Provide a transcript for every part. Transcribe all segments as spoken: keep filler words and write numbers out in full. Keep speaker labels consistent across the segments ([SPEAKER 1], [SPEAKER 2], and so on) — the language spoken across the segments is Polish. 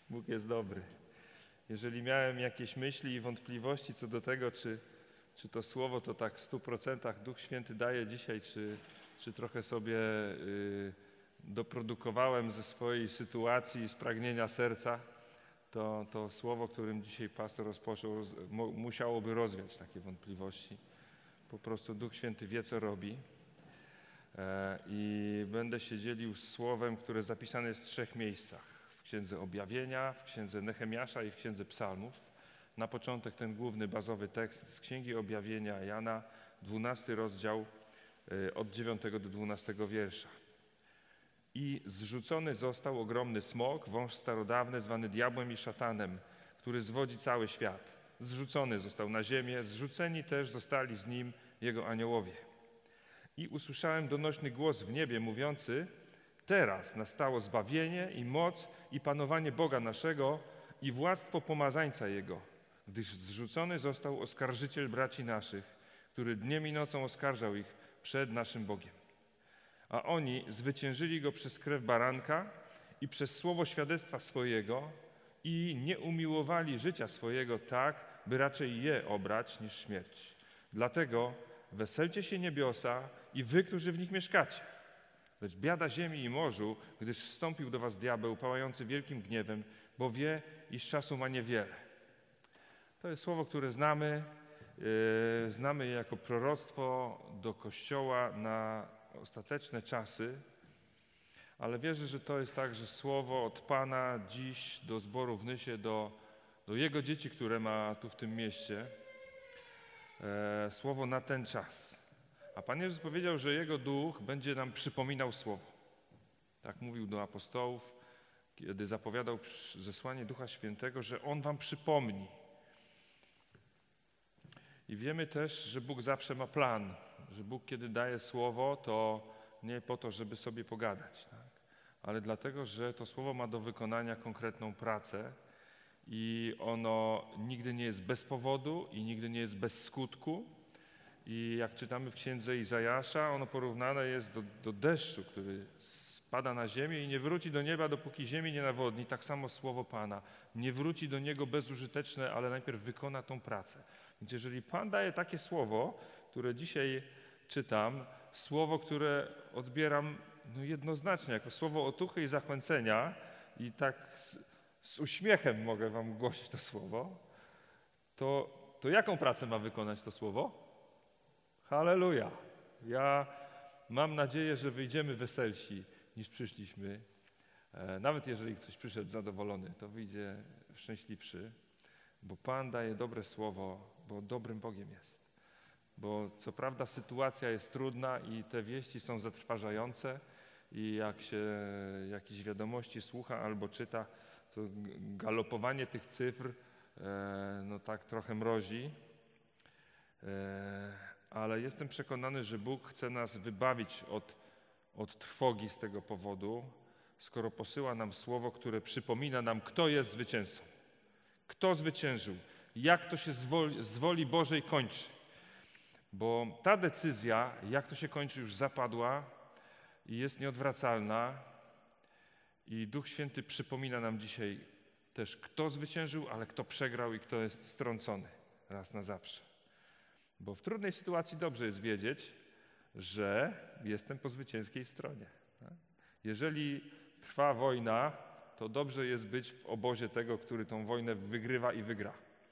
[SPEAKER 1] Bóg jest dobry. Jeżeli miałem jakieś myśli i wątpliwości co do tego, czy, czy to słowo to tak w stu procentach Duch Święty daje dzisiaj, czy, czy trochę sobie y, doprodukowałem ze swojej sytuacji i z pragnienia serca, to, to słowo, którym dzisiaj pastor rozpoczął, roz, mo, musiałoby rozwiać takie wątpliwości. Po prostu Duch Święty wie, co robi. E, I będę się dzielił słowem, które zapisane jest w trzech miejscach. W Księdze Objawienia, w Księdze Nehemiasza i w Księdze Psalmów. Na początek ten główny, bazowy tekst z Księgi Objawienia Jana, dwunasty rozdział, y, od dziewiątego do dwunastego wiersza. I zrzucony został ogromny smok, wąż starodawny, zwany diabłem i szatanem, który zwodzi cały świat. Zrzucony został na ziemię, zrzuceni też zostali z nim jego aniołowie. I usłyszałem donośny głos w niebie mówiący: teraz nastało zbawienie i moc i panowanie Boga naszego i władztwo pomazańca Jego, gdyż zrzucony został oskarżyciel braci naszych, który dniem i nocą oskarżał ich przed naszym Bogiem. A oni zwyciężyli Go przez krew baranka i przez słowo świadectwa swojego i nie umiłowali życia swojego tak, by raczej je obrać niż śmierć. Dlatego weselcie się niebiosa i wy, którzy w nich mieszkacie. Lecz biada ziemi i morzu, gdyż wstąpił do was diabeł pałający wielkim gniewem, bo wie, iż czasu ma niewiele. To jest słowo, które znamy, yy, znamy je jako proroctwo do Kościoła na ostateczne czasy, ale wierzę, że to jest także słowo od Pana dziś do zboru w Nysie, do, do Jego dzieci, które ma tu w tym mieście. E, słowo na ten czas. A Pan Jezus powiedział, że Jego Duch będzie nam przypominał słowo. Tak mówił do apostołów, kiedy zapowiadał zesłanie Ducha Świętego, że On wam przypomni. I wiemy też, że Bóg zawsze ma plan, że Bóg, kiedy daje słowo, to nie po to, żeby sobie pogadać, tak? Ale dlatego, że to słowo ma do wykonania konkretną pracę i ono nigdy nie jest bez powodu i nigdy nie jest bez skutku. I jak czytamy w Księdze Izajasza, ono porównane jest do, do deszczu, który spada na ziemię i nie wróci do nieba, dopóki ziemi nie nawodni. Tak samo słowo Pana nie wróci do niego bezużyteczne, ale najpierw wykona tą pracę. Więc jeżeli Pan daje takie słowo, które dzisiaj czytam, słowo, które odbieram no jednoznacznie jako słowo otuchy i zachęcenia i tak z, z uśmiechem mogę wam głosić to słowo, to, to jaką pracę ma wykonać to słowo? Halleluja! Ja mam nadzieję, że wyjdziemy weselsi niż przyszliśmy. E, nawet jeżeli ktoś przyszedł zadowolony, to wyjdzie szczęśliwszy, bo Pan daje dobre słowo, bo dobrym Bogiem jest. Bo co prawda sytuacja jest trudna i te wieści są zatrważające i jak się jakieś wiadomości słucha albo czyta, to galopowanie tych cyfr e, no tak trochę mrozi. E, ale jestem przekonany, że Bóg chce nas wybawić od, od trwogi z tego powodu, skoro posyła nam słowo, które przypomina nam, kto jest zwycięzcą, kto zwyciężył, jak to się z woli, z woli Bożej kończy. Bo ta decyzja, jak to się kończy, już zapadła i jest nieodwracalna. I Duch Święty przypomina nam dzisiaj też, kto zwyciężył, ale kto przegrał i kto jest strącony raz na zawsze. Bo w trudnej sytuacji dobrze jest wiedzieć, że jestem po zwycięskiej stronie. Jeżeli trwa wojna, to dobrze jest być w obozie tego, który tą wojnę wygrywa i wygra.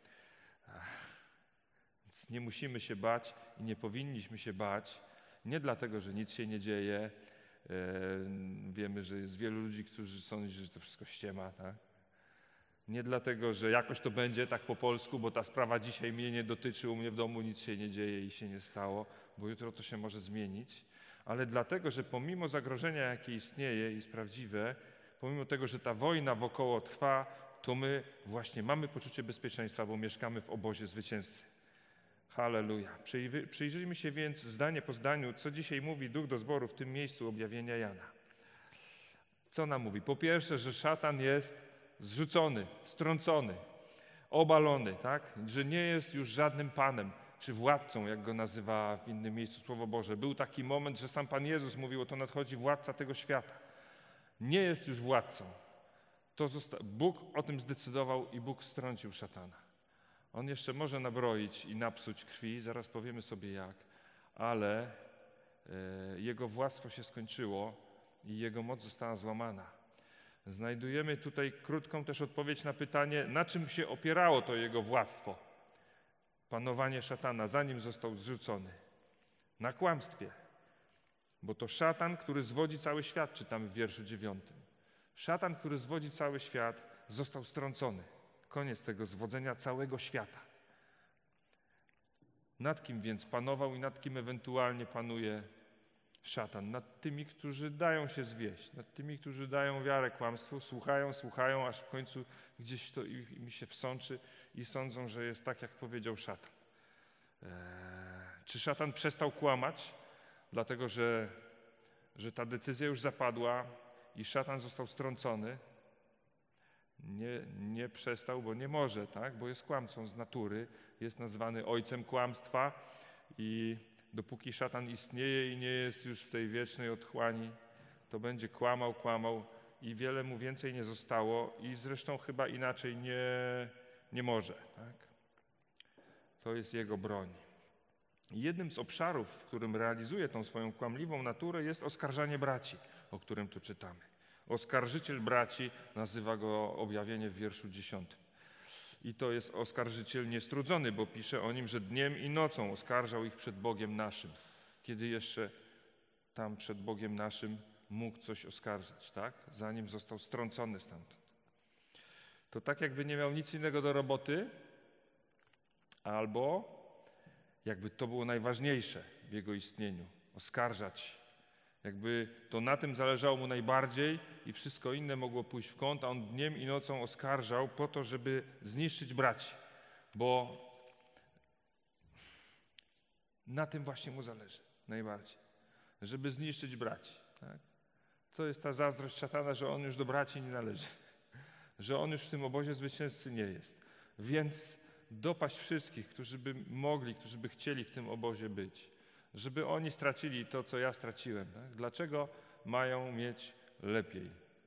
[SPEAKER 1] Więc nie musimy się bać i nie powinniśmy się bać, nie dlatego, że nic się nie dzieje. Wiemy, że jest wielu ludzi, którzy sądzą, że to wszystko ściema, tak? Nie dlatego, że jakoś to będzie tak po polsku, bo ta sprawa dzisiaj mnie nie dotyczy, u mnie w domu nic się nie dzieje i się nie stało, bo jutro to się może zmienić, ale dlatego, że pomimo zagrożenia, jakie istnieje i jest prawdziwe, pomimo tego, że ta wojna wokoło trwa, to my właśnie mamy poczucie bezpieczeństwa, bo mieszkamy w obozie zwycięzcy. Halleluja. Przyjrzyjmy się więc zdanie po zdaniu, co dzisiaj mówi Duch do zboru w tym miejscu objawienia Jana. Co nam mówi? Po pierwsze, że szatan jest zrzucony, strącony, obalony, tak? Że nie jest już żadnym panem czy władcą, jak go nazywa w innym miejscu Słowo Boże. Był taki moment, że sam Pan Jezus mówił, oto nadchodzi władca tego świata. Nie jest już władcą. to zosta- Bóg o tym zdecydował i Bóg strącił szatana. On jeszcze może nabroić i napsuć krwi, zaraz powiemy sobie jak, ale e, jego władztwo się skończyło i jego moc została złamana. Znajdujemy tutaj krótką też odpowiedź na pytanie, na czym się opierało to jego władztwo, panowanie szatana, zanim został zrzucony. Na kłamstwie, bo to szatan, który zwodzi cały świat, czytamy w wierszu dziewiątym. Szatan, który zwodzi cały świat, został strącony. Koniec tego zwodzenia całego świata. Nad kim więc panował i nad kim ewentualnie panuje szatan? Nad tymi, którzy dają się zwieść, nad tymi, którzy dają wiarę kłamstwu, słuchają, słuchają, aż w końcu gdzieś to im się wsączy i sądzą, że jest tak, jak powiedział szatan. Eee, czy szatan przestał kłamać, dlatego że, że ta decyzja już zapadła i szatan został strącony? Nie, nie przestał, bo nie może, tak? Bo jest kłamcą z natury, jest nazwany ojcem kłamstwa i dopóki szatan istnieje i nie jest już w tej wiecznej otchłani, to będzie kłamał, kłamał i wiele mu więcej nie zostało i zresztą chyba inaczej nie, nie może, tak? To jest jego broń. I jednym z obszarów, w którym realizuje tą swoją kłamliwą naturę, jest oskarżanie braci, o którym tu czytamy. Oskarżyciel braci, nazywa go objawienie w wierszu dziesiątym. I to jest oskarżyciel niestrudzony, bo pisze o nim, że dniem i nocą oskarżał ich przed Bogiem naszym. Kiedy jeszcze tam przed Bogiem naszym mógł coś oskarżać, tak? Zanim został strącony stamtąd. To tak jakby nie miał nic innego do roboty, albo jakby to było najważniejsze w jego istnieniu. Oskarżać. Jakby to na tym zależało mu najbardziej i wszystko inne mogło pójść w kąt, a on dniem i nocą oskarżał po to, żeby zniszczyć braci. Bo na tym właśnie mu zależy najbardziej. Żeby zniszczyć braci. Tak? To jest ta zazdrość szatana, że on już do braci nie należy. Że on już w tym obozie zwycięzcy nie jest. Więc dopaść wszystkich, którzy by mogli, którzy by chcieli w tym obozie być. Żeby oni stracili to, co ja straciłem. Tak? Dlaczego mają mieć lepiej?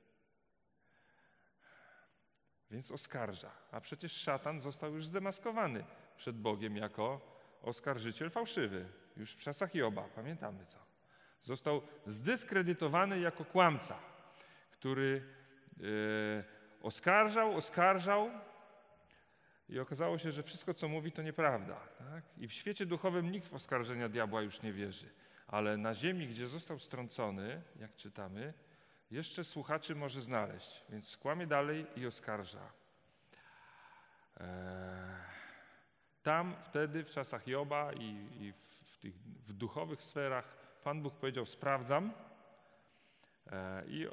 [SPEAKER 1] Więc oskarża. A przecież szatan został już zdemaskowany przed Bogiem jako oskarżyciel fałszywy. Już w czasach Joba, pamiętamy to. Został zdyskredytowany jako kłamca, który e, oskarżał, oskarżał, i okazało się, że wszystko, co mówi, to nieprawda. Tak? I w świecie duchowym nikt w oskarżenia diabła już nie wierzy. Ale na ziemi, gdzie został strącony, jak czytamy, jeszcze słuchaczy może znaleźć. Więc skłamie dalej i oskarża. Eee, tam wtedy, w czasach Joba i, i w, w tych w duchowych sferach, Pan Bóg powiedział, sprawdzam. Eee, I e,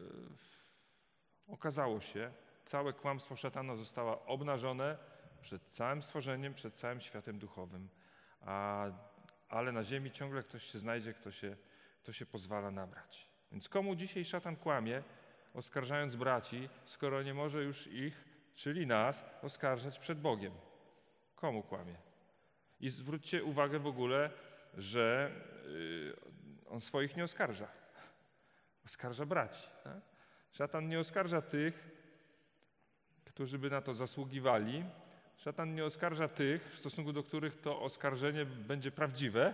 [SPEAKER 1] okazało się, całe kłamstwo szatana zostało obnażone przed całym stworzeniem, przed całym światem duchowym. A, ale na ziemi ciągle ktoś się znajdzie, kto się, kto się pozwala nabrać. Więc komu dzisiaj szatan kłamie, oskarżając braci, skoro nie może już ich, czyli nas, oskarżać przed Bogiem? Komu kłamie? I zwróćcie uwagę w ogóle, że yy, on swoich nie oskarża. Oskarża braci. Tak? Szatan nie oskarża tych, którzy by na to zasługiwali. Szatan nie oskarża tych, w stosunku do których to oskarżenie będzie prawdziwe.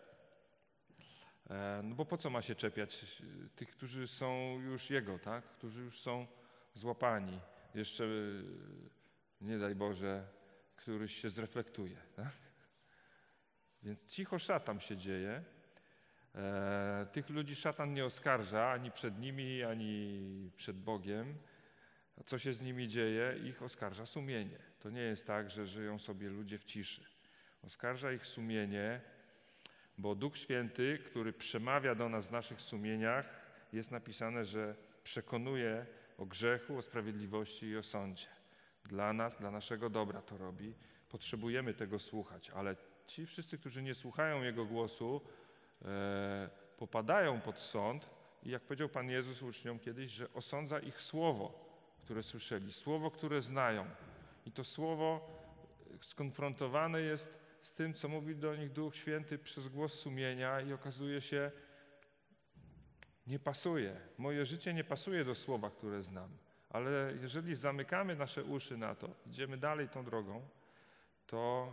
[SPEAKER 1] No bo po co ma się czepiać tych, którzy są już jego, tak? Którzy już są złapani. Jeszcze, nie daj Boże, któryś się zreflektuje. Tak? Więc cicho szatan się dzieje. E, tych ludzi szatan nie oskarża ani przed nimi, ani przed Bogiem. Co się z nimi dzieje, ich oskarża sumienie. To nie jest tak, że żyją sobie ludzie w ciszy. Oskarża ich sumienie, bo Duch Święty, który przemawia do nas w naszych sumieniach, jest napisane, że przekonuje o grzechu, o sprawiedliwości i o sądzie. Dla nas, dla naszego dobra to robi. Potrzebujemy tego słuchać, ale ci wszyscy, którzy nie słuchają Jego głosu, e, popadają pod sąd i jak powiedział Pan Jezus uczniom kiedyś, że osądza ich słowo, które słyszeli, słowo, które znają. I to słowo skonfrontowane jest z tym, co mówi do nich Duch Święty przez głos sumienia i okazuje się, nie pasuje. Moje życie nie pasuje do słowa, które znam. Ale jeżeli zamykamy nasze uszy na to, idziemy dalej tą drogą, to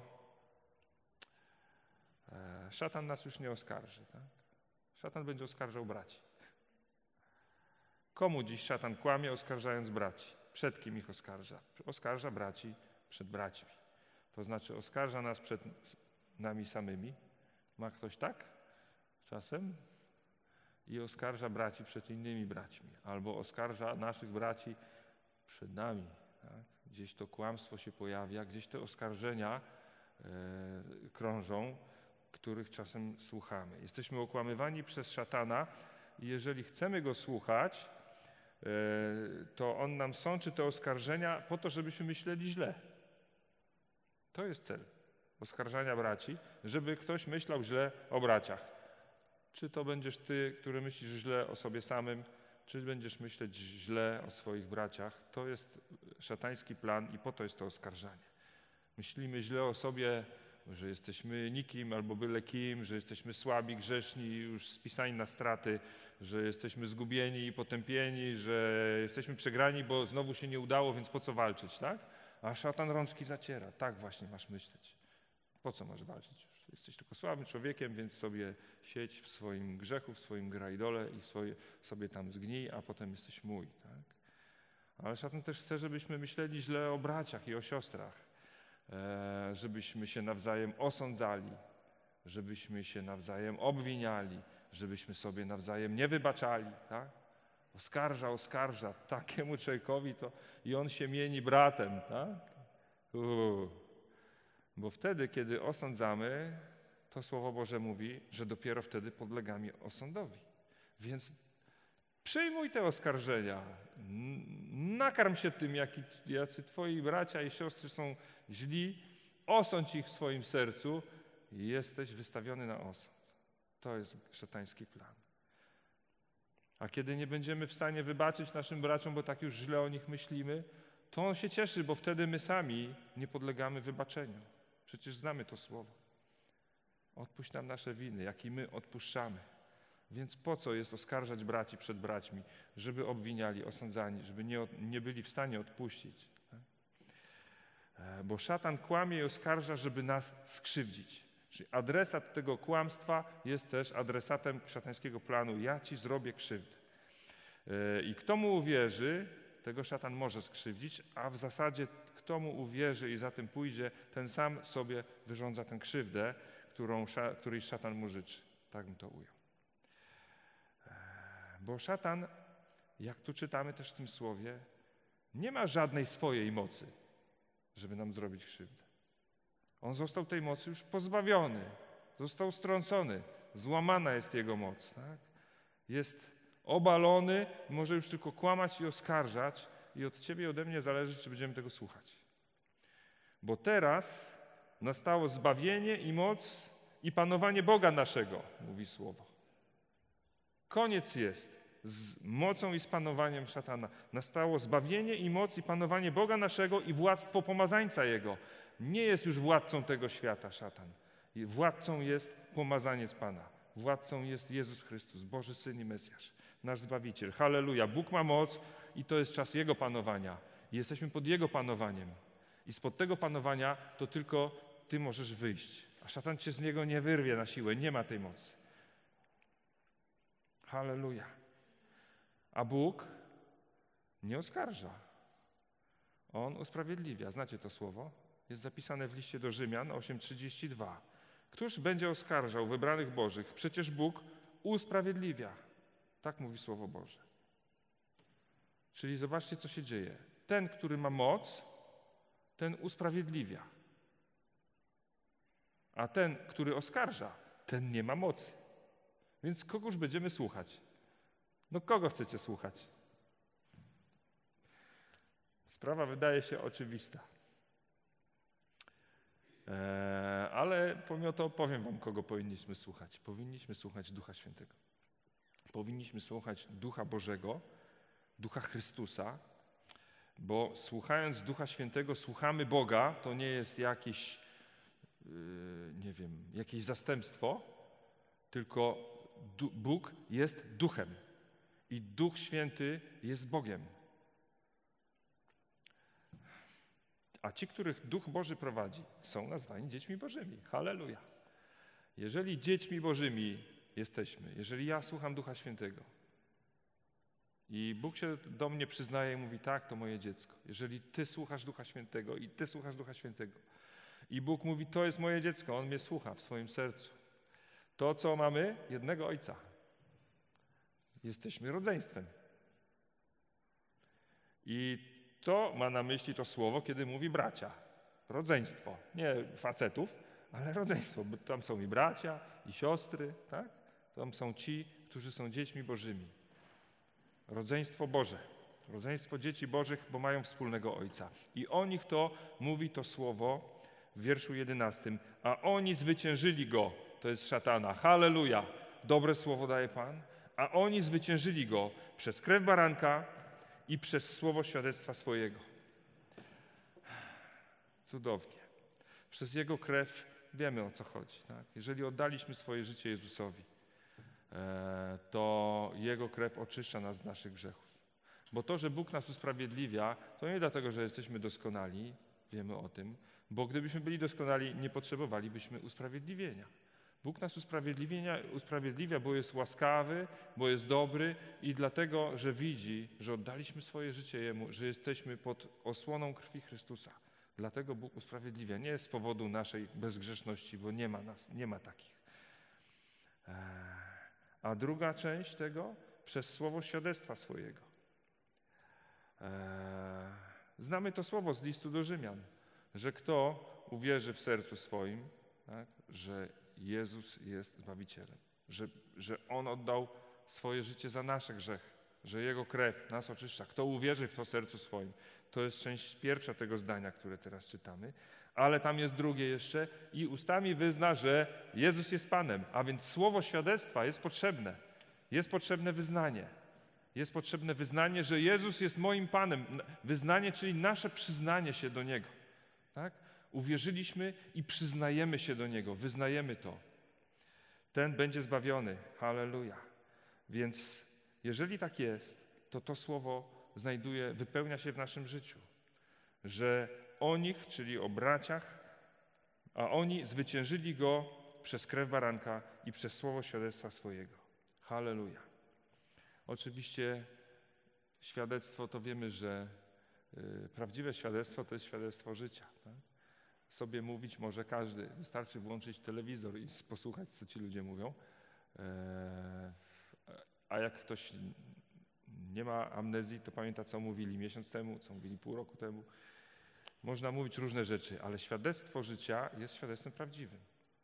[SPEAKER 1] e, szatan nas już nie oskarży. Tak? Szatan będzie oskarżał braci. Komu dziś szatan kłamie, oskarżając braci? Przed kim ich oskarża? Oskarża braci przed braćmi. To znaczy oskarża nas przed nami samymi. Ma ktoś tak? Czasem? I oskarża braci przed innymi braćmi. Albo oskarża naszych braci przed nami. Tak? Gdzieś to kłamstwo się pojawia, gdzieś te oskarżenia e, krążą, których czasem słuchamy. Jesteśmy okłamywani przez szatana i jeżeli chcemy go słuchać, e, to on nam sączy te oskarżenia po to, żebyśmy myśleli źle. To jest cel oskarżania braci, żeby ktoś myślał źle o braciach. Czy to będziesz ty, który myślisz źle o sobie samym, czy będziesz myśleć źle o swoich braciach. To jest szatański plan i po to jest to oskarżanie. Myślimy źle o sobie, że jesteśmy nikim albo byle kim, że jesteśmy słabi, grzeszni, już spisani na straty, że jesteśmy zgubieni i potępieni, że jesteśmy przegrani, bo znowu się nie udało, więc po co walczyć, tak? A szatan rączki zaciera. Tak właśnie masz myśleć. Po co masz walczyć już? Jesteś tylko słabym człowiekiem, więc sobie siedź w swoim grzechu, w swoim grajdole i swoje, sobie tam zgnij, a potem jesteś mój. Tak? Ale szatan też chce, żebyśmy myśleli źle o braciach i o siostrach, e, żebyśmy się nawzajem osądzali, żebyśmy się nawzajem obwiniali, żebyśmy sobie nawzajem nie wybaczali. Tak? Oskarża, oskarża takiemu człowiekowi to i on się mieni bratem. Tak? Uuu. Bo wtedy, kiedy osądzamy, to Słowo Boże mówi, że dopiero wtedy podlegamy osądowi. Więc przyjmuj te oskarżenia, nakarm się tym, jaki, jacy twoi bracia i siostry są źli, osądź ich w swoim sercu i jesteś wystawiony na osąd. To jest szatański plan. A kiedy nie będziemy w stanie wybaczyć naszym braciom, bo tak już źle o nich myślimy, to on się cieszy, bo wtedy my sami nie podlegamy wybaczeniu. Przecież znamy to słowo. Odpuść nam nasze winy, jak i my odpuszczamy. Więc po co jest oskarżać braci przed braćmi, żeby obwiniali, osądzani, żeby nie, nie byli w stanie odpuścić. Tak? Bo szatan kłamie i oskarża, żeby nas skrzywdzić. Czyli adresat tego kłamstwa jest też adresatem szatańskiego planu. Ja ci zrobię krzywdę. I kto mu uwierzy, tego szatan może skrzywdzić, a w zasadzie kto mu uwierzy i za tym pójdzie, ten sam sobie wyrządza tę krzywdę, którą, której szatan mu życzy. Tak bym to ujął. Bo szatan, jak tu czytamy też w tym słowie, nie ma żadnej swojej mocy, żeby nam zrobić krzywdę. On został tej mocy już pozbawiony, został strącony, złamana jest jego moc. Tak? Jest obalony, może już tylko kłamać i oskarżać i od ciebie i ode mnie zależy, czy będziemy tego słuchać. Bo teraz nastało zbawienie i moc i panowanie Boga naszego, mówi Słowo. Koniec jest z mocą i z panowaniem szatana. Nastało zbawienie i moc i panowanie Boga naszego i władztwo pomazańca Jego. Nie jest już władcą tego świata szatan. Władcą jest pomazaniec Pana. Władcą jest Jezus Chrystus, Boży Syn i Mesjasz, nasz Zbawiciel. Halleluja. Bóg ma moc i to jest czas Jego panowania. I jesteśmy pod Jego panowaniem. I spod tego panowania to tylko Ty możesz wyjść. A szatan Cię z niego nie wyrwie na siłę. Nie ma tej mocy. Halleluja. A Bóg nie oskarża. On usprawiedliwia. Znacie to słowo? Jest zapisane w liście do Rzymian osiem trzydzieści dwa. Któż będzie oskarżał wybranych Bożych? Przecież Bóg usprawiedliwia. Tak mówi Słowo Boże. Czyli zobaczcie, co się dzieje. Ten, który ma moc, ten usprawiedliwia. A ten, który oskarża, ten nie ma mocy. Więc kogoż będziemy słuchać? No kogo chcecie słuchać? Sprawa wydaje się oczywista. Eee, ale pomimo to powiem wam, kogo powinniśmy słuchać. Powinniśmy słuchać Ducha Świętego. Powinniśmy słuchać Ducha Bożego, Ducha Chrystusa, bo słuchając Ducha Świętego słuchamy Boga, to nie jest jakieś, yy, nie wiem, jakieś zastępstwo, tylko du- Bóg jest Duchem i Duch Święty jest Bogiem. A ci, których Duch Boży prowadzi, są nazwani dziećmi Bożymi. Halleluja. Jeżeli dziećmi Bożymi jesteśmy, jeżeli ja słucham Ducha Świętego i Bóg się do mnie przyznaje i mówi, tak, to moje dziecko. Jeżeli ty słuchasz Ducha Świętego i ty słuchasz Ducha Świętego i Bóg mówi, to jest moje dziecko, On mnie słucha w swoim sercu. To, co mamy, jednego Ojca. Jesteśmy rodzeństwem. I to ma na myśli to słowo, kiedy mówi bracia. Rodzeństwo. Nie facetów, ale rodzeństwo. Bo tam są i bracia, i siostry, tak? Tam są ci, którzy są dziećmi Bożymi. Rodzeństwo Boże. Rodzeństwo dzieci Bożych, bo mają wspólnego Ojca. I o nich to mówi to słowo w wierszu jedenastym. A oni zwyciężyli go. To jest szatana. Halleluja. Dobre słowo daje Pan. A oni zwyciężyli go przez krew baranka i przez słowo świadectwa swojego. Cudownie. Przez Jego krew wiemy, o co chodzi. Tak? Jeżeli oddaliśmy swoje życie Jezusowi, to Jego krew oczyszcza nas z naszych grzechów. Bo to, że Bóg nas usprawiedliwia, to nie dlatego, że jesteśmy doskonali, wiemy o tym, bo gdybyśmy byli doskonali, nie potrzebowalibyśmy usprawiedliwienia. Bóg nas usprawiedliwia, usprawiedliwia, bo jest łaskawy, bo jest dobry i dlatego, że widzi, że oddaliśmy swoje życie Jemu, że jesteśmy pod osłoną krwi Chrystusa. Dlatego Bóg usprawiedliwia. Nie z powodu naszej bezgrzeszności, bo nie ma nas, nie ma takich. A druga część tego, przez słowo świadectwa swojego. Znamy to słowo z listu do Rzymian, że kto uwierzy w sercu swoim, tak, że Jezus jest Zbawicielem, że, że On oddał swoje życie za nasze grzechy, że Jego krew nas oczyszcza. Kto uwierzy w to sercu swoim, to jest część pierwsza tego zdania, które teraz czytamy, ale tam jest drugie jeszcze i ustami wyzna, że Jezus jest Panem, a więc słowo świadectwa jest potrzebne. Jest potrzebne wyznanie. Jest potrzebne wyznanie, że Jezus jest moim Panem. Wyznanie, czyli nasze przyznanie się do Niego. Tak? Uwierzyliśmy i przyznajemy się do Niego, wyznajemy to. Ten będzie zbawiony. Halleluja. Więc jeżeli tak jest, to to słowo znajduje, wypełnia się w naszym życiu. Że o nich, czyli o braciach, a oni zwyciężyli Go przez krew baranka i przez słowo świadectwa swojego. Halleluja. Oczywiście świadectwo to wiemy, że y, prawdziwe świadectwo to jest świadectwo życia. Tak? Sobie mówić może każdy. Wystarczy włączyć telewizor i posłuchać, co ci ludzie mówią. E, a jak ktoś nie ma amnezji, to pamięta, co mówili miesiąc temu, co mówili pół roku temu. Można mówić różne rzeczy, ale świadectwo życia jest świadectwem prawdziwym.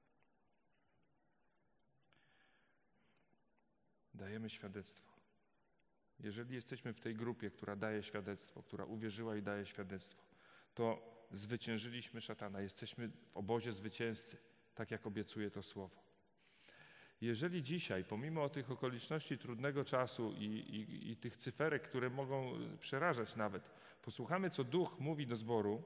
[SPEAKER 1] Dajemy świadectwo. Jeżeli jesteśmy w tej grupie, która daje świadectwo, która uwierzyła i daje świadectwo, to zwyciężyliśmy szatana. Jesteśmy w obozie zwycięzcy, tak jak obiecuje to słowo. Jeżeli dzisiaj, pomimo tych okoliczności trudnego czasu i, i, i tych cyferek, które mogą przerażać nawet, posłuchamy, co Duch mówi do zboru,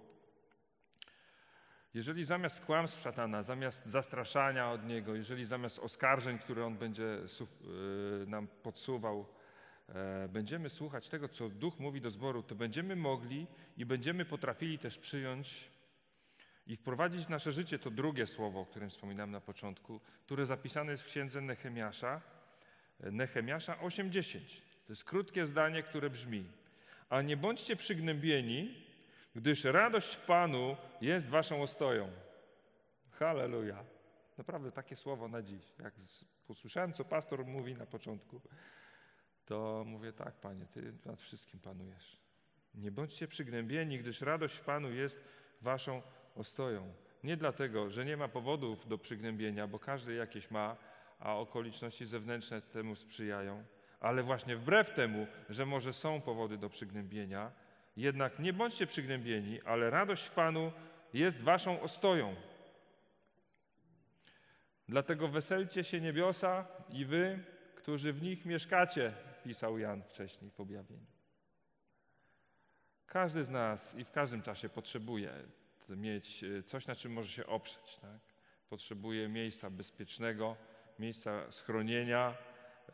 [SPEAKER 1] jeżeli zamiast kłamstw szatana, zamiast zastraszania od niego, jeżeli zamiast oskarżeń, które on będzie nam podsuwał, będziemy słuchać tego, co Duch mówi do zboru, to będziemy mogli i będziemy potrafili też przyjąć i wprowadzić w nasze życie to drugie słowo, o którym wspominałem na początku, które zapisane jest w księdze Nehemiasza, Nehemiasza osiem dziesięć. To jest krótkie zdanie, które brzmi: a nie bądźcie przygnębieni, gdyż radość w Panu jest waszą ostoją. Halleluja. Naprawdę takie słowo na dziś. Jak posłyszałem, co pastor mówi na początku, to mówię tak, Panie, Ty nad wszystkim panujesz. Nie bądźcie przygnębieni, gdyż radość w Panu jest waszą ostoją. Nie dlatego, że nie ma powodów do przygnębienia, bo każdy jakieś ma, a okoliczności zewnętrzne temu sprzyjają, ale właśnie wbrew temu, że może są powody do przygnębienia, jednak nie bądźcie przygnębieni, ale radość w Panu jest waszą ostoją. Dlatego weselcie się niebiosa i wy, którzy w nich mieszkacie, pisał Jan wcześniej w objawieniu. Każdy z nas i w każdym czasie potrzebuje mieć coś, na czym może się oprzeć. Tak? Potrzebuje miejsca bezpiecznego, miejsca schronienia,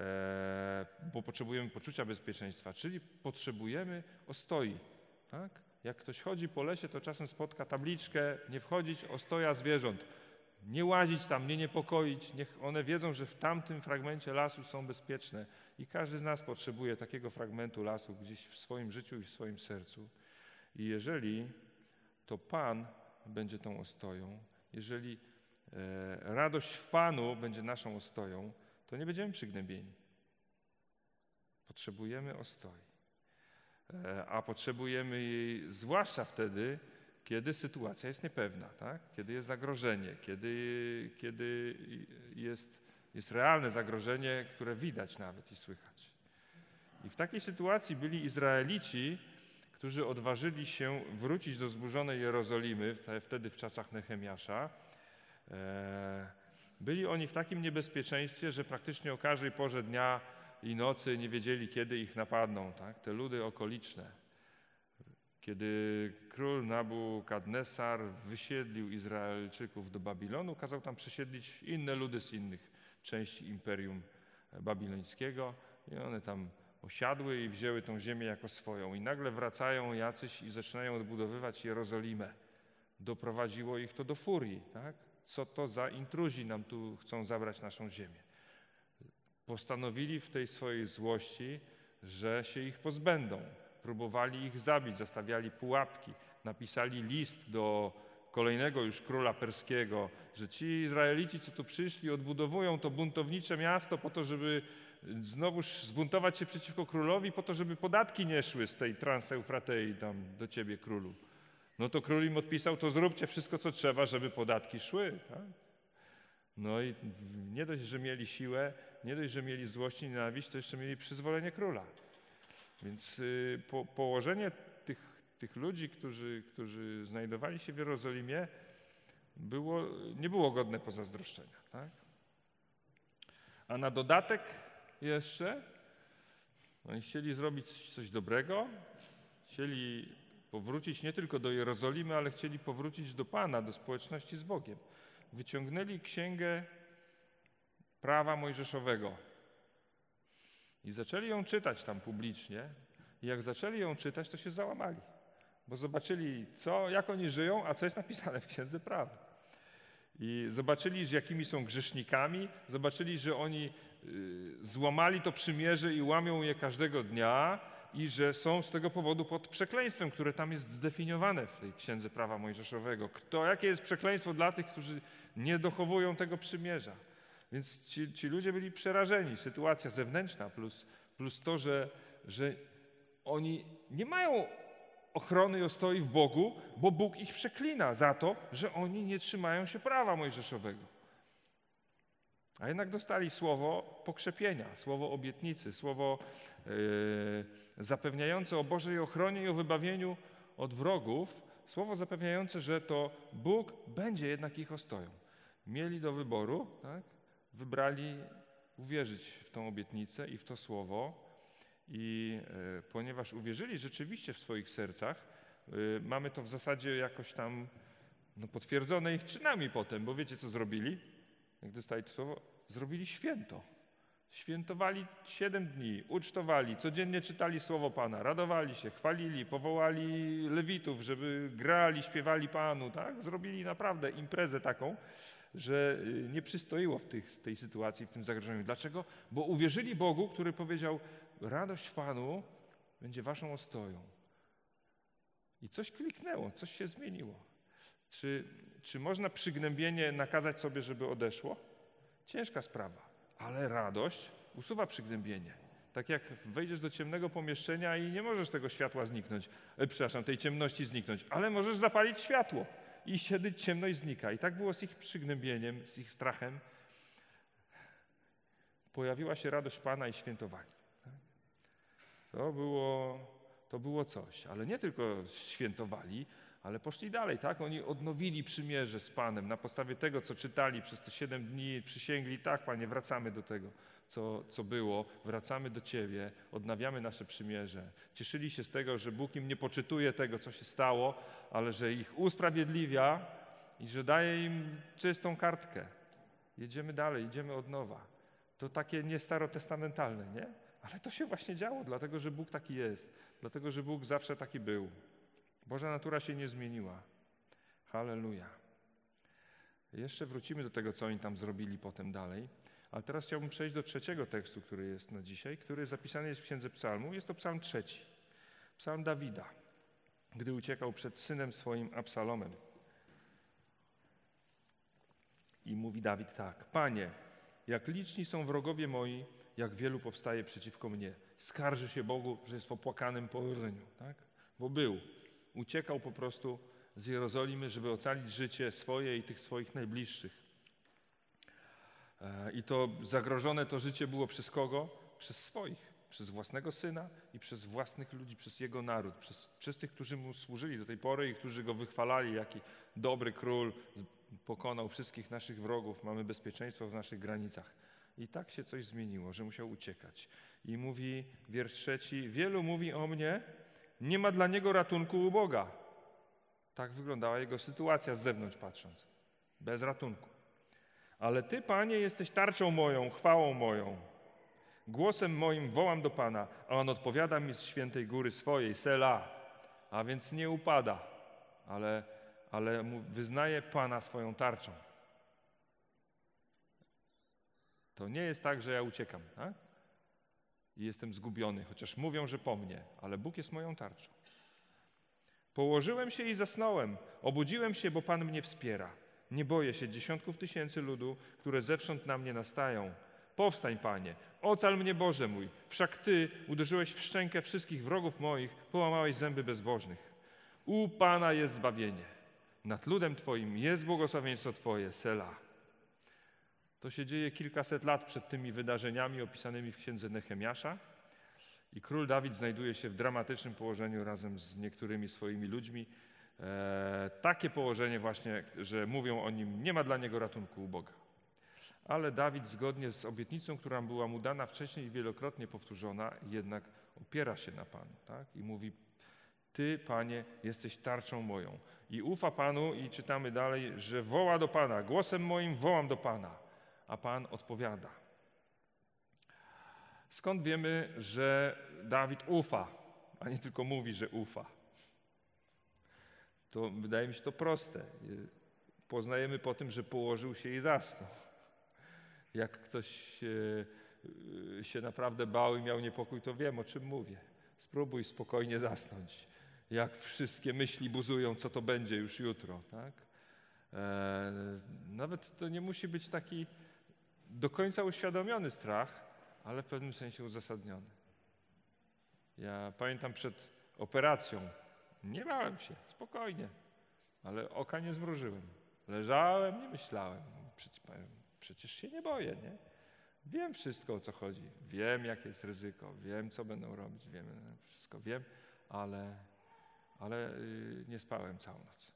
[SPEAKER 1] e, bo potrzebujemy poczucia bezpieczeństwa, czyli potrzebujemy ostoi. Tak? Jak ktoś chodzi po lesie, to czasem spotka tabliczkę: nie wchodzić ostoja zwierząt. Nie łazić tam, nie niepokoić. Niech one wiedzą, że w tamtym fragmencie lasu są bezpieczne. I każdy z nas potrzebuje takiego fragmentu lasu gdzieś w swoim życiu i w swoim sercu. I jeżeli to Pan będzie tą ostoją, jeżeli e, radość w Panu będzie naszą ostoją, to nie będziemy przygnębieni. Potrzebujemy ostoi. E, a potrzebujemy jej zwłaszcza wtedy, kiedy sytuacja jest niepewna, tak? Kiedy jest zagrożenie, kiedy, kiedy jest, jest realne zagrożenie, które widać nawet i słychać. I w takiej sytuacji byli Izraelici, którzy odważyli się wrócić do zburzonej Jerozolimy, wtedy w czasach Nehemiasza. Byli oni w takim niebezpieczeństwie, że praktycznie o każdej porze dnia i nocy nie wiedzieli, kiedy ich napadną, tak? Te ludy okoliczne. Kiedy król Nabukadnesar wysiedlił Izraelczyków do Babilonu, kazał tam przesiedlić inne ludy z innych części imperium babilońskiego i one tam osiadły i wzięły tą ziemię jako swoją. I nagle wracają jacyś i zaczynają odbudowywać Jerozolimę. Doprowadziło ich to do furii. Tak? Co to za intruzi nam tu chcą zabrać naszą ziemię? Postanowili w tej swojej złości, że się ich pozbędą. Próbowali ich zabić, zastawiali pułapki, napisali list do kolejnego już króla perskiego, że ci Izraelici, co tu przyszli, odbudowują to buntownicze miasto po to, żeby znowuż zbuntować się przeciwko królowi, po to, żeby podatki nie szły z tej Transeufratei tam do ciebie, królu. No to król im odpisał: to zróbcie wszystko, co trzeba, żeby podatki szły. Tak? No i nie dość, że mieli siłę, nie dość, że mieli złość i nienawiść, to jeszcze mieli przyzwolenie króla. Więc y, po, położenie tych, tych ludzi, którzy, którzy znajdowali się w Jerozolimie, było, nie było godne pozazdroszczenia. Tak? A na dodatek jeszcze oni chcieli zrobić coś dobrego, chcieli powrócić nie tylko do Jerozolimy, ale chcieli powrócić do Pana, do społeczności z Bogiem. Wyciągnęli księgę prawa mojżeszowego i zaczęli ją czytać tam publicznie. I jak zaczęli ją czytać, to się załamali, bo zobaczyli, co, jak oni żyją, a co jest napisane w księdze prawa. I zobaczyli, że jakimi są grzesznikami, zobaczyli, że oni y, złamali to przymierze i łamią je każdego dnia i że są z tego powodu pod przekleństwem, które tam jest zdefiniowane w tej księdze prawa mojżeszowego. Kto, jakie jest przekleństwo dla tych, którzy nie dochowują tego przymierza. Więc ci, ci ludzie byli przerażeni. Sytuacja zewnętrzna plus, plus to, że, że oni nie mają ochrony i ostoi w Bogu, bo Bóg ich przeklina za to, że oni nie trzymają się prawa mojżeszowego. A jednak dostali słowo pokrzepienia, słowo obietnicy, słowo yy, zapewniające o Bożej ochronie i o wybawieniu od wrogów, słowo zapewniające, że to Bóg będzie jednak ich ostoją. Mieli do wyboru, tak? Wybrali uwierzyć w tą obietnicę i w to słowo. I e, ponieważ uwierzyli rzeczywiście w swoich sercach, e, mamy to w zasadzie jakoś tam no, potwierdzone ich czynami potem, bo wiecie, co zrobili? Jak dostali to słowo? Zrobili święto. Świętowali siedem dni, ucztowali, codziennie czytali słowo Pana, radowali się, chwalili, powołali lewitów, żeby grali, śpiewali Panu. Tak? Zrobili naprawdę imprezę taką, że nie przystoiło w tych, tej sytuacji, w tym zagrożeniu. Dlaczego? Bo uwierzyli Bogu, który powiedział: radość w Panu będzie waszą ostoją. I coś kliknęło, coś się zmieniło. Czy, czy można przygnębienie nakazać sobie, żeby odeszło? Ciężka sprawa, ale radość usuwa przygnębienie. Tak jak wejdziesz do ciemnego pomieszczenia i nie możesz tego światła zniknąć, e, przepraszam, tej ciemności zniknąć, ale możesz zapalić światło i wtedy ciemność znika. I tak było z ich przygnębieniem, z ich strachem. Pojawiła się radość Pana i świętowanie. To było, to było coś, ale nie tylko świętowali, ale poszli dalej, tak? Oni odnowili przymierze z Panem na podstawie tego, co czytali przez te siedem dni, przysięgli: tak, Panie, wracamy do tego, co, co było, wracamy do Ciebie, odnawiamy nasze przymierze. Cieszyli się z tego, że Bóg im nie poczytuje tego, co się stało, ale że ich usprawiedliwia i że daje im czystą kartkę. Jedziemy dalej, idziemy od nowa. To takie nie starotestamentalne, nie? Ale to się właśnie działo, dlatego że Bóg taki jest, dlatego że Bóg zawsze taki był. Boża natura się nie zmieniła. Halleluja. Jeszcze wrócimy do tego, co oni tam zrobili potem dalej. A teraz chciałbym przejść do trzeciego tekstu, który jest na dzisiaj, który zapisany jest w Księdze Psalmu. Jest to psalm trzeci. Psalm Dawida, gdy uciekał przed synem swoim Absalomem. I mówi Dawid tak: Panie, jak liczni są wrogowie moi, jak wielu powstaje przeciwko mnie. Skarży się Bogu, że jest w opłakanym położeniu. Tak? Bo był. Uciekał po prostu z Jerozolimy, żeby ocalić życie swoje i tych swoich najbliższych. I to zagrożone to życie było przez kogo? Przez swoich. Przez własnego syna i przez własnych ludzi, przez jego naród. Przez, przez tych, którzy mu służyli do tej pory i którzy go wychwalali, jaki dobry król, pokonał wszystkich naszych wrogów, mamy bezpieczeństwo w naszych granicach. I tak się coś zmieniło, że musiał uciekać. I mówi wiersz trzeci: wielu mówi o mnie, nie ma dla niego ratunku u Boga. Tak wyglądała jego sytuacja z zewnątrz patrząc. Bez ratunku. Ale Ty, Panie, jesteś tarczą moją, chwałą moją. Głosem moim wołam do Pana, a On odpowiada mi z świętej góry swojej, Sela. A więc nie upada, ale, ale wyznaje Pana swoją tarczą. To nie jest tak, że ja uciekam, tak? I jestem zgubiony, chociaż mówią, że po mnie, ale Bóg jest moją tarczą. Położyłem się i zasnąłem, obudziłem się, bo Pan mnie wspiera. Nie boję się dziesiątków tysięcy ludu, które zewsząd na mnie nastają. Powstań, Panie, ocal mnie, Boże mój, wszak Ty uderzyłeś w szczękę wszystkich wrogów moich, połamałeś zęby bezbożnych. U Pana jest zbawienie, nad ludem Twoim jest błogosławieństwo Twoje, Sela. To się dzieje kilkaset lat przed tymi wydarzeniami opisanymi w księdze Nehemiasza i król Dawid znajduje się w dramatycznym położeniu razem z niektórymi swoimi ludźmi. E, takie położenie właśnie, że mówią o nim, nie ma dla niego ratunku u Boga. Ale Dawid zgodnie z obietnicą, która była mu dana wcześniej i wielokrotnie powtórzona, jednak opiera się na Panu, tak? I mówi: Ty, Panie, jesteś tarczą moją. I ufa Panu i czytamy dalej, że woła do Pana. Głosem moim wołam do Pana, a Pan odpowiada. Skąd wiemy, że Dawid ufa, a nie tylko mówi, że ufa? To wydaje mi się to proste. Poznajemy po tym, że położył się i zasnął. Jak ktoś się, się naprawdę bał i miał niepokój, to wiem, o czym mówię. Spróbuj spokojnie zasnąć. Jak wszystkie myśli buzują, co to będzie już jutro. Tak? E, nawet to nie musi być taki do końca uświadomiony strach, ale w pewnym sensie uzasadniony. Ja pamiętam przed operacją, nie bałem się, spokojnie, ale oka nie zmrużyłem. Leżałem, nie myślałem. Przecież się nie boję, nie? Wiem wszystko, o co chodzi. Wiem, jakie jest ryzyko. Wiem, co będą robić. Wiem, wszystko wiem, ale, ale yy, nie spałem całą noc.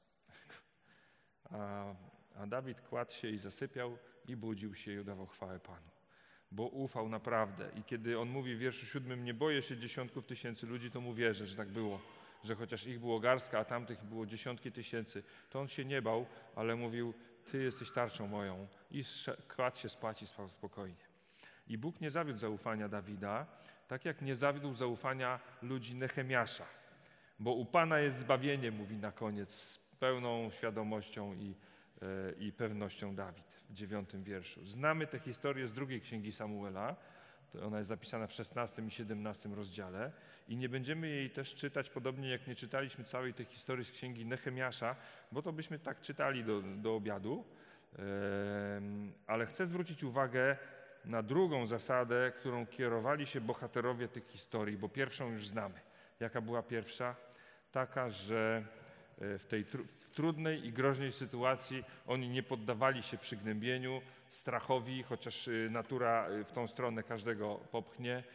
[SPEAKER 1] A, a Dawid kładł się i zasypiał i budził się i udawał chwałę Panu. Bo ufał naprawdę. I kiedy on mówi w wierszu siódmym, nie boję się dziesiątków tysięcy ludzi, to mu wierzę, że tak było. Że chociaż ich było garstka, a tamtych było dziesiątki tysięcy, to on się nie bał, ale mówił: Ty jesteś tarczą moją. I kładł się spać i spał spokojnie. I Bóg nie zawiódł zaufania Dawida, tak jak nie zawiódł zaufania ludzi Nehemiasza. Bo u Pana jest zbawienie, mówi na koniec z pełną świadomością i, yy, i pewnością Dawid w dziewiątym wierszu. Znamy tę historię z drugiej księgi Samuela. Ona jest zapisana w szesnastym i siedemnastym rozdziale i nie będziemy jej też czytać, podobnie jak nie czytaliśmy całej tej historii z księgi Nehemiasza, bo to byśmy tak czytali do, do obiadu, ale chcę zwrócić uwagę na drugą zasadę, którą kierowali się bohaterowie tych historii, bo pierwszą już znamy. Jaka była pierwsza? Taka, że w tej tr- w trudnej i groźnej sytuacji oni nie poddawali się przygnębieniu, strachowi, chociaż natura w tą stronę każdego popchnie,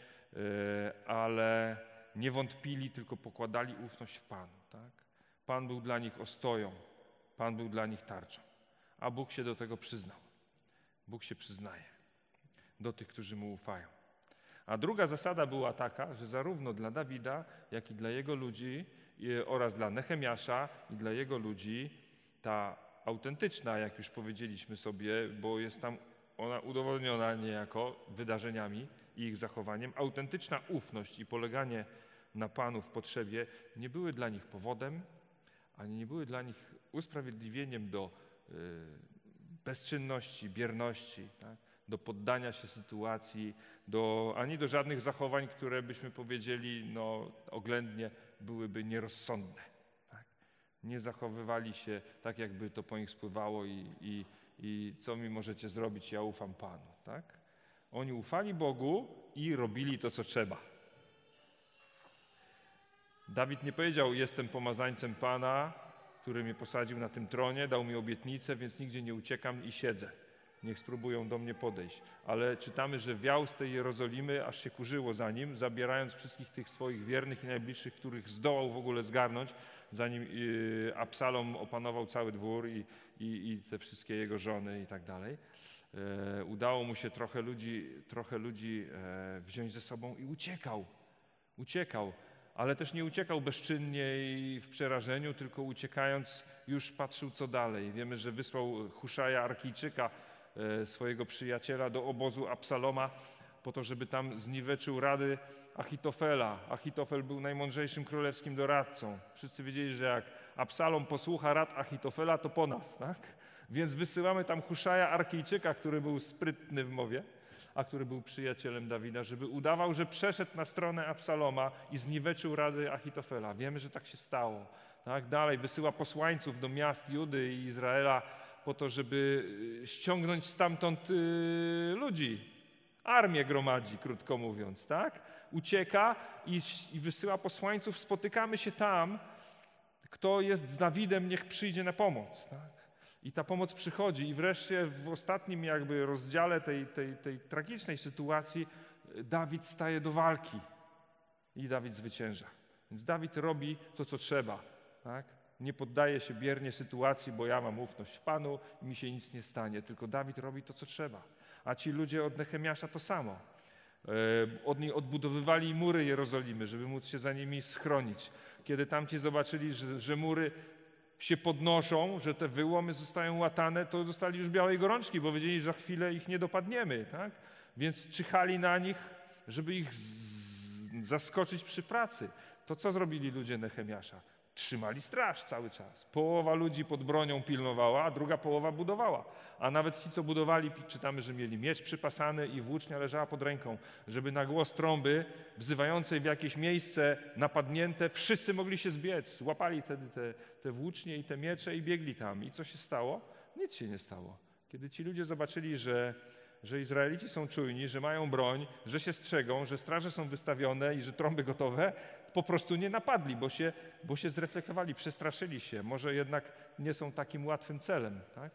[SPEAKER 1] ale nie wątpili, tylko pokładali ufność w Panu. Tak? Pan był dla nich ostoją, Pan był dla nich tarczą, a Bóg się do tego przyznał. Bóg się przyznaje do tych, którzy Mu ufają. A druga zasada była taka, że zarówno dla Dawida, jak i dla jego ludzi oraz dla Nehemiasza i dla jego ludzi ta autentyczna, jak już powiedzieliśmy sobie, bo jest tam ona udowodniona niejako wydarzeniami i ich zachowaniem, autentyczna ufność i poleganie na Panu w potrzebie nie były dla nich powodem, ani nie były dla nich usprawiedliwieniem do y, bezczynności, bierności, tak? Do poddania się sytuacji, do, ani do żadnych zachowań, które byśmy powiedzieli no, oględnie byłyby nierozsądne. Tak? Nie zachowywali się tak, jakby to po nich spływało i, i, i co mi możecie zrobić, ja ufam Panu. Tak? Oni ufali Bogu i robili to, co trzeba. Dawid nie powiedział, jestem pomazańcem Pana, który mnie posadził na tym tronie, dał mi obietnicę, więc nigdzie nie uciekam i siedzę. Niech spróbują do mnie podejść. Ale czytamy, że wiał z tej Jerozolimy, aż się kurzyło za nim, zabierając wszystkich tych swoich wiernych i najbliższych, których zdołał w ogóle zgarnąć, zanim yy, Absalom opanował cały dwór i, i, i te wszystkie jego żony i tak dalej. Yy, udało mu się trochę ludzi, trochę ludzi yy, wziąć ze sobą i uciekał. Uciekał. Ale też nie uciekał bezczynnie i w przerażeniu, tylko uciekając już patrzył, co dalej. Wiemy, że wysłał Huszaja Arkijczyka, swojego przyjaciela, do obozu Absaloma po to, żeby tam zniweczył rady Achitofela. Achitofel był najmądrzejszym królewskim doradcą. Wszyscy wiedzieli, że jak Absalom posłucha rad Achitofela, to po nas, tak? Więc wysyłamy tam Huszaja Arkijczyka, który był sprytny w mowie, a który był przyjacielem Dawida, żeby udawał, że przeszedł na stronę Absaloma i zniweczył rady Achitofela. Wiemy, że tak się stało. Tak? Dalej wysyła posłańców do miast Judy i Izraela po to, żeby ściągnąć stamtąd y, ludzi. Armię gromadzi, krótko mówiąc. Tak? Ucieka i, i wysyła posłańców. Spotykamy się tam. Kto jest z Dawidem, niech przyjdzie na pomoc. Tak? I ta pomoc przychodzi i wreszcie w ostatnim jakby rozdziale tej, tej, tej tragicznej sytuacji Dawid staje do walki i Dawid zwycięża. Więc Dawid robi to, co trzeba. Tak? Nie poddaje się biernie sytuacji, bo ja mam ufność w Panu i mi się nic nie stanie. Tylko Dawid robi to, co trzeba. A ci ludzie od Nehemiasza to samo. Od niej odbudowywali mury Jerozolimy, żeby móc się za nimi schronić. Kiedy tamci zobaczyli, że, że mury się podnoszą, że te wyłomy zostają łatane, to dostali już białej gorączki, bo wiedzieli, że za chwilę ich nie dopadniemy. Tak? Więc czyhali na nich, żeby ich z- zaskoczyć przy pracy. To co zrobili ludzie Nehemiasza? Trzymali straż cały czas. Połowa ludzi pod bronią pilnowała, a druga połowa budowała. A nawet ci, co budowali, czytamy, że mieli miecz przypasany i włócznia leżała pod ręką, żeby na głos trąby wzywającej w jakieś miejsce napadnięte, wszyscy mogli się zbiec. Łapali te, te, te włócznie i te miecze i biegli tam. I co się stało? Nic się nie stało. Kiedy ci ludzie zobaczyli, że, że Izraelici są czujni, że mają broń, że się strzegą, że straże są wystawione i że trąby gotowe, po prostu nie napadli, bo się, bo się zreflektowali, przestraszyli się. Może jednak nie są takim łatwym celem. Tak?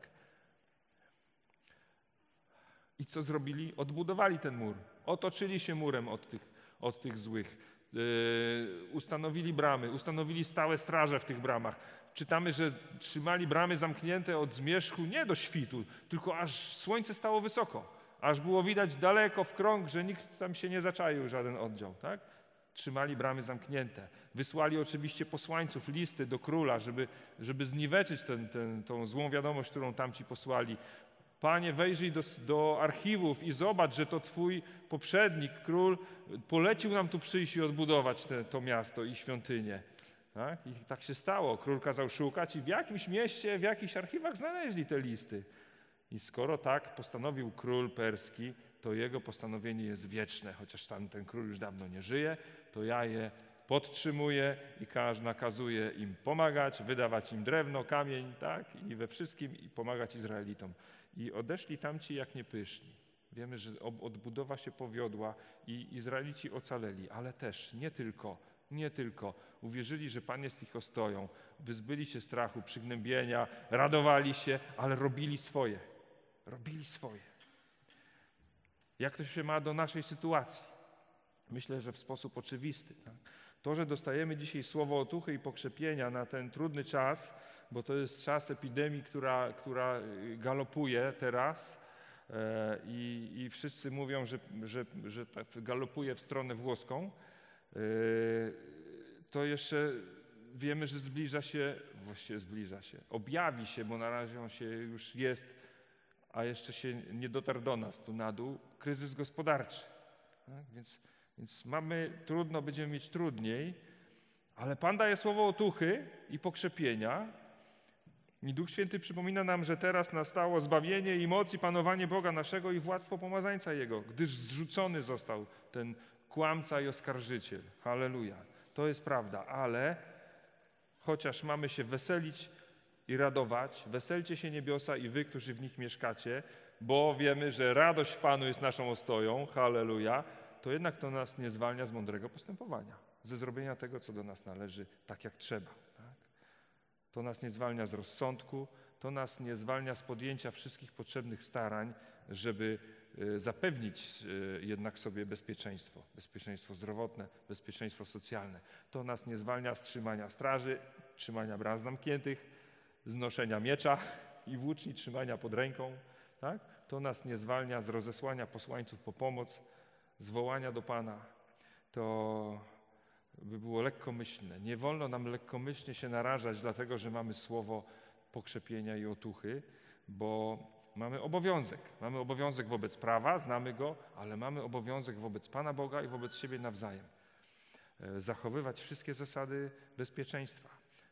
[SPEAKER 1] I co zrobili? Odbudowali ten mur. Otoczyli się murem od tych, od tych złych. Yy, ustanowili bramy, ustanowili stałe straże w tych bramach. Czytamy, że trzymali bramy zamknięte od zmierzchu nie do świtu, tylko aż słońce stało wysoko. Aż było widać daleko w krąg, że nikt tam się nie zaczaił, żaden oddział. Tak? Trzymali bramy zamknięte. Wysłali oczywiście posłańców, listy do króla, żeby, żeby zniweczyć ten, ten, tą złą wiadomość, którą tamci posłali. Panie, wejrzyj do, do archiwów i zobacz, że to twój poprzednik, król, polecił nam tu przyjść i odbudować te, to miasto i świątynię. Tak? I tak się stało. Król kazał szukać i w jakimś mieście, w jakichś archiwach znaleźli te listy. I skoro tak postanowił król perski, to jego postanowienie jest wieczne, chociaż tam ten król już dawno nie żyje, to ja je podtrzymuję i nakazuję im pomagać, wydawać im drewno, kamień, tak, i we wszystkim i pomagać Izraelitom. I odeszli tamci jak niepyszni. Wiemy, że odbudowa się powiodła i Izraelici ocaleli, ale też nie tylko, nie tylko. Uwierzyli, że Pan jest ich ostoją, wyzbyli się strachu, przygnębienia, radowali się, ale robili swoje. Robili swoje. Jak to się ma do naszej sytuacji? Myślę, że w sposób oczywisty. Tak? To, że dostajemy dzisiaj słowo otuchy i pokrzepienia na ten trudny czas, bo to jest czas epidemii, która, która galopuje teraz e, i, i wszyscy mówią, że, że, że tak galopuje w stronę włoską, e, to jeszcze wiemy, że zbliża się, właściwie zbliża się, objawi się, bo na razie on się już jest, a jeszcze się nie dotarł do nas tu na dół, kryzys gospodarczy. Tak? Więc, więc mamy trudno, będziemy mieć trudniej, Ale Pan daje słowo otuchy i pokrzepienia. I Duch Święty przypomina nam, że teraz nastało zbawienie i moc i panowanie Boga naszego i władztwo pomazańca Jego, gdyż zrzucony został ten kłamca i oskarżyciel. Halleluja. To jest prawda, ale chociaż mamy się weselić i radować, weselcie się niebiosa i wy, którzy w nich mieszkacie, bo wiemy, że radość w Panu jest naszą ostoją. Halleluja. To jednak to nas nie zwalnia z mądrego postępowania, ze zrobienia tego, co do nas należy, tak jak trzeba. Tak? To nas nie zwalnia z rozsądku, to nas nie zwalnia z podjęcia wszystkich potrzebnych starań, żeby zapewnić jednak sobie bezpieczeństwo, bezpieczeństwo zdrowotne, bezpieczeństwo socjalne. To nas nie zwalnia z trzymania straży, trzymania bram zamkniętych, z noszenia miecza i włóczni, trzymania pod ręką. Tak? To nas nie zwalnia z rozesłania posłańców po pomoc, z wołania do Pana. To by było lekkomyślne. Nie wolno nam lekkomyślnie się narażać, dlatego że mamy słowo pokrzepienia i otuchy, bo mamy obowiązek. Mamy obowiązek wobec prawa, znamy go, ale mamy obowiązek wobec Pana Boga i wobec siebie nawzajem. Zachowywać wszystkie zasady bezpieczeństwa.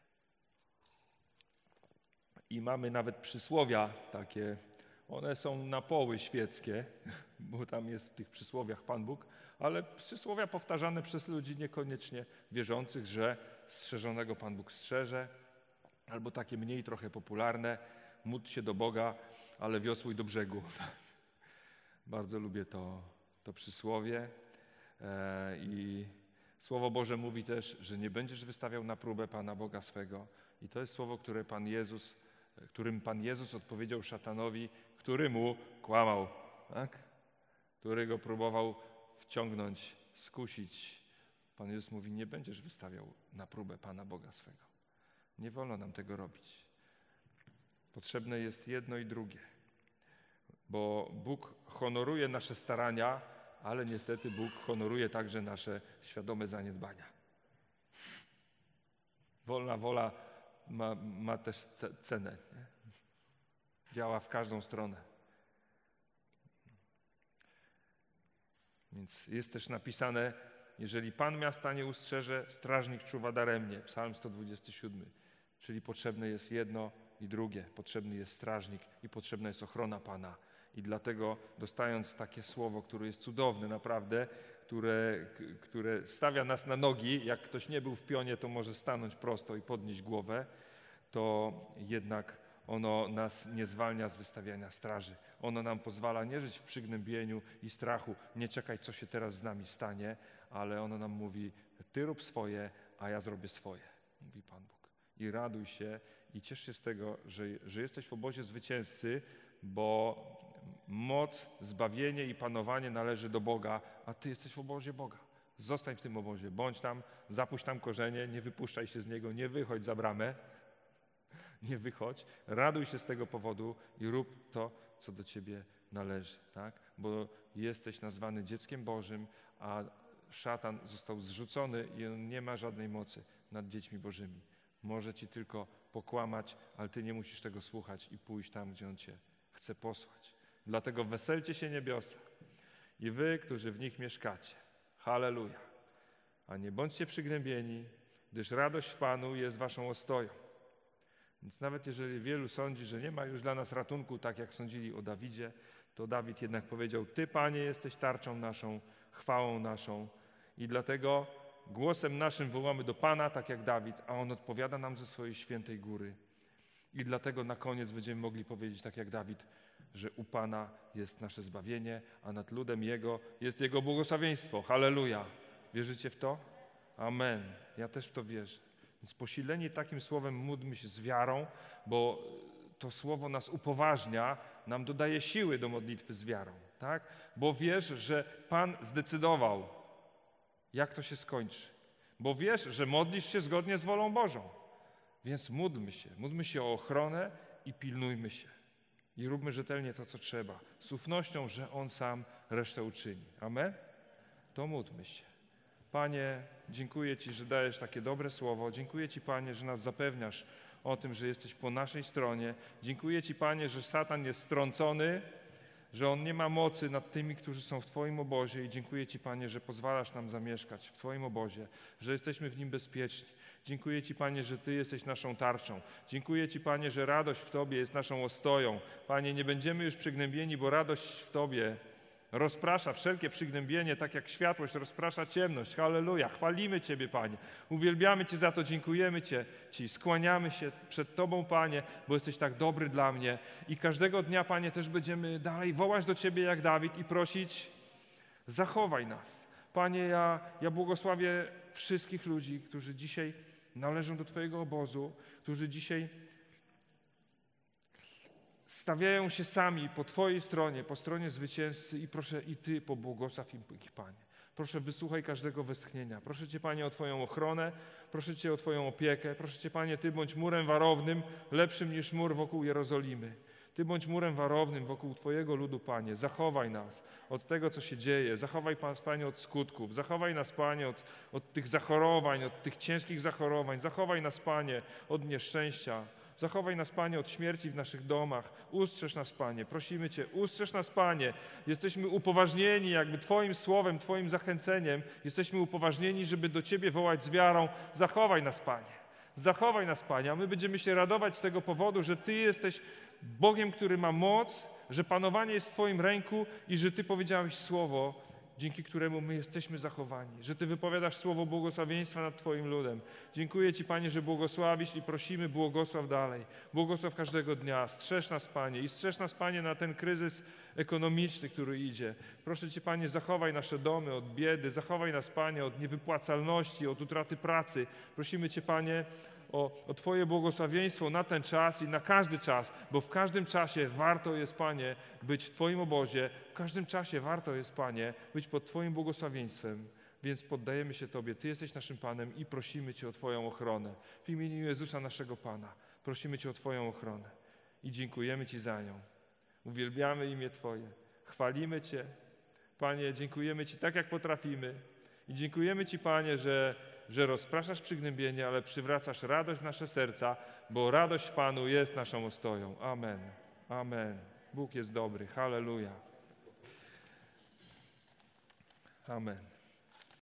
[SPEAKER 1] I mamy nawet przysłowia takie, one są na poły świeckie, bo tam jest w tych przysłowiach Pan Bóg, ale przysłowia powtarzane przez ludzi niekoniecznie wierzących, że strzeżonego Pan Bóg strzeże, albo takie mniej trochę popularne, módl się do Boga, ale wiosłuj do brzegu. Bardzo lubię to, to przysłowie. E, I Słowo Boże mówi też, że nie będziesz wystawiał na próbę Pana Boga swego. I to jest słowo, które Pan Jezus, którym Pan Jezus odpowiedział szatanowi, który mu kłamał, tak? Który go próbował wciągnąć, skusić. Pan Jezus mówi, nie będziesz wystawiał na próbę Pana Boga swego. Nie wolno nam tego robić. Potrzebne jest jedno i drugie, bo Bóg honoruje nasze starania, ale niestety Bóg honoruje także nasze świadome zaniedbania. Wolna wola ma, ma też cenę. Nie? Działa w każdą stronę. Więc jest też napisane, jeżeli Pan miasta nie ustrzeże, strażnik czuwa daremnie. Psalm sto dwudziesty siódmy. Czyli potrzebne jest jedno i drugie. Potrzebny jest strażnik i potrzebna jest ochrona Pana. I dlatego dostając takie słowo, które jest cudowne naprawdę, które, które stawia nas na nogi, jak ktoś nie był w pionie, to może stanąć prosto i podnieść głowę, to jednak ono nas nie zwalnia z wystawiania straży. Ono nam pozwala nie żyć w przygnębieniu i strachu, nie czekać, co się teraz z nami stanie, ale ono nam mówi, Ty rób swoje, a ja zrobię swoje, mówi Pan Bóg. I raduj się i ciesz się z tego, że, że jesteś w obozie zwycięzcy, bo moc, zbawienie i panowanie należy do Boga, a Ty jesteś w obozie Boga. Zostań w tym obozie, bądź tam, zapuść tam korzenie, nie wypuszczaj się z niego, nie wychodź za bramę, nie wychodź, raduj się z tego powodu i rób to, co do Ciebie należy, tak? Bo jesteś nazwany dzieckiem Bożym, a szatan został zrzucony i on nie ma żadnej mocy nad dziećmi Bożymi. Może Ci tylko pokłamać, ale Ty nie musisz tego słuchać i pójść tam, gdzie on Cię chce posłać. Dlatego weselcie się niebiosa i Wy, którzy w nich mieszkacie. Halleluja. A nie bądźcie przygnębieni, gdyż radość w Panu jest Waszą ostoją. Więc nawet jeżeli wielu sądzi, że nie ma już dla nas ratunku, tak jak sądzili o Dawidzie, to Dawid jednak powiedział, Ty, Panie, jesteś tarczą naszą, chwałą naszą i dlatego głosem naszym wołamy do Pana, tak jak Dawid, a On odpowiada nam ze swojej świętej góry. I dlatego na koniec będziemy mogli powiedzieć, tak jak Dawid, że u Pana jest nasze zbawienie, a nad ludem Jego jest Jego błogosławieństwo. Halleluja. Wierzycie w to? Amen. Ja też w to wierzę. Więc posileni takim słowem módlmy się z wiarą, bo to słowo nas upoważnia, nam dodaje siły do modlitwy z wiarą, tak? Bo wiesz, że Pan zdecydował, jak to się skończy. Bo wiesz, że modlisz się zgodnie z wolą Bożą. Więc módlmy się, módlmy się o ochronę i pilnujmy się. I róbmy rzetelnie to, co trzeba. Z ufnością, że On sam resztę uczyni. Amen? To módlmy się. Panie, dziękuję Ci, że dajesz takie dobre słowo. Dziękuję Ci, Panie, że nas zapewniasz o tym, że jesteś po naszej stronie. Dziękuję Ci, Panie, że Satan jest strącony, że on nie ma mocy nad tymi, którzy są w Twoim obozie i dziękuję Ci, Panie, że pozwalasz nam zamieszkać w Twoim obozie, że jesteśmy w nim bezpieczni. Dziękuję Ci, Panie, że Ty jesteś naszą tarczą. Dziękuję Ci, Panie, że radość w Tobie jest naszą ostoją. Panie, nie będziemy już przygnębieni, bo radość w Tobie rozprasza wszelkie przygnębienie, tak jak światłość rozprasza ciemność. Halleluja. Chwalimy Ciebie, Panie. Uwielbiamy Cię za to, dziękujemy Cię, Ci. Skłaniamy się przed Tobą, Panie, bo jesteś tak dobry dla mnie. I każdego dnia, Panie, też będziemy dalej wołać do Ciebie jak Dawid i prosić, zachowaj nas. Panie, ja, ja błogosławię wszystkich ludzi, którzy dzisiaj należą do Twojego obozu, którzy dzisiaj stawiają się sami po Twojej stronie, po stronie zwycięzcy i proszę i Ty pobłogosław im ich, Panie. Proszę, wysłuchaj każdego westchnienia. Proszę Cię, Panie, o Twoją ochronę, proszę Cię o Twoją opiekę. Proszę Cię, Panie, Ty bądź murem warownym, lepszym niż mur wokół Jerozolimy. Ty bądź murem warownym wokół Twojego ludu, Panie. Zachowaj nas od tego, co się dzieje. Zachowaj nas, Panie, od skutków. Zachowaj nas, Panie, od, od tych zachorowań, od tych ciężkich zachorowań. Zachowaj nas, Panie, od nieszczęścia. Zachowaj nas, Panie, od śmierci w naszych domach. Ustrzeż nas, Panie. Prosimy Cię, ustrzeż nas, Panie. Jesteśmy upoważnieni jakby Twoim słowem, Twoim zachęceniem. Jesteśmy upoważnieni, żeby do Ciebie wołać z wiarą. Zachowaj nas, Panie. Zachowaj nas, Panie, a my będziemy się radować z tego powodu, że Ty jesteś Bogiem, który ma moc, że panowanie jest w Twoim ręku i że Ty powiedziałeś słowo, dzięki któremu my jesteśmy zachowani, że Ty wypowiadasz słowo błogosławieństwa nad Twoim ludem. Dziękuję Ci, Panie, że błogosławisz i prosimy, błogosław dalej. Błogosław każdego dnia. Strzeż nas, Panie, i strzeż nas, Panie, na ten kryzys ekonomiczny, który idzie. Proszę Cię, Panie, zachowaj nasze domy od biedy, zachowaj nas, Panie, od niewypłacalności, od utraty pracy. Prosimy Cię, Panie, O, o Twoje błogosławieństwo na ten czas i na każdy czas, bo w każdym czasie warto jest, Panie, być w Twoim obozie, w każdym czasie warto jest, Panie, być pod Twoim błogosławieństwem, więc poddajemy się Tobie. Ty jesteś naszym Panem i prosimy Cię o Twoją ochronę. W imieniu Jezusa, naszego Pana, prosimy Cię o Twoją ochronę i dziękujemy Ci za nią. Uwielbiamy imię Twoje, chwalimy Cię. Panie, dziękujemy Ci tak, jak potrafimy i dziękujemy Ci, Panie, że że rozpraszasz przygnębienie, ale przywracasz radość w nasze serca, bo radość w Panu jest naszą ostoją. Amen. Amen. Bóg jest dobry. Halleluja. Amen.